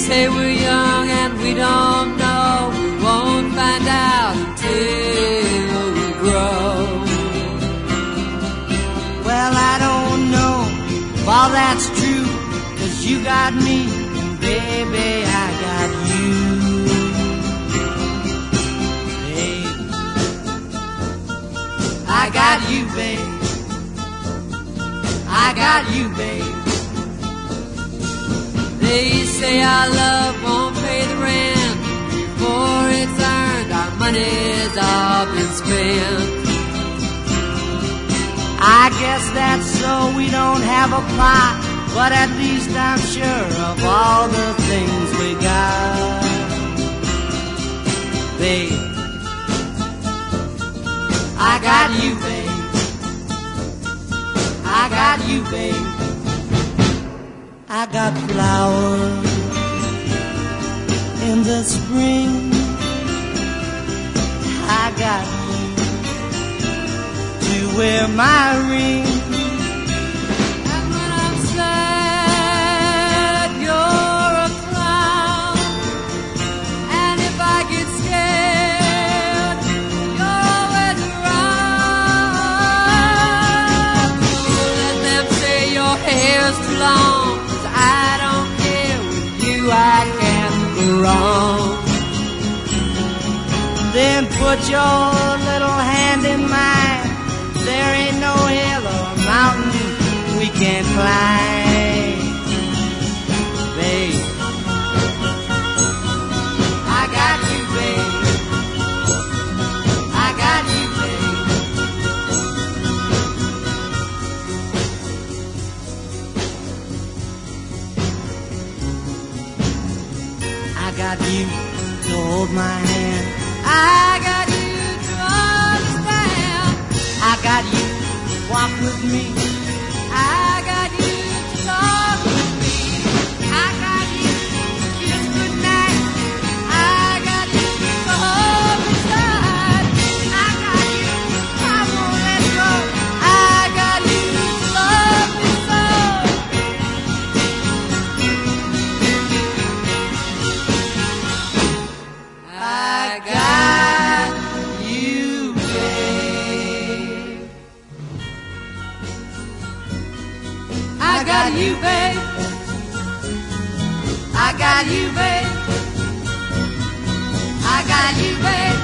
say we're young and we don't know. We won't find out until we grow. Well, I don't know if all that's true, 'cause you got me, and baby, I got you. Babe, I got you, babe. I got you, babe. They say our love won't pay the rent before it's earned. Our money's all been spent. I guess that's so we don't have a plot, but at least I'm sure of all the things we got. Babe, I got you, babe. I got you, babe. I got flowers in the spring. I got you to wear my ring. And when I'm sad, you're a clown. And if I get scared, you're always around. Let them say your hair's too long. I don't care, with you I can't go wrong. Then put your little hand in mine. There ain't no hill or mountain we can't climb. Babe, I got you, babe. I got you, babe. I got you to hold my hand. I got you to understand. I got you to walk with me. I got you to talk with me. I got you to kiss goodnight. I got you to hold me tight. I got you, I won't let go. I got you to love me so. I got you, babe. I got you, babe. I got you, babe. I got you, babe.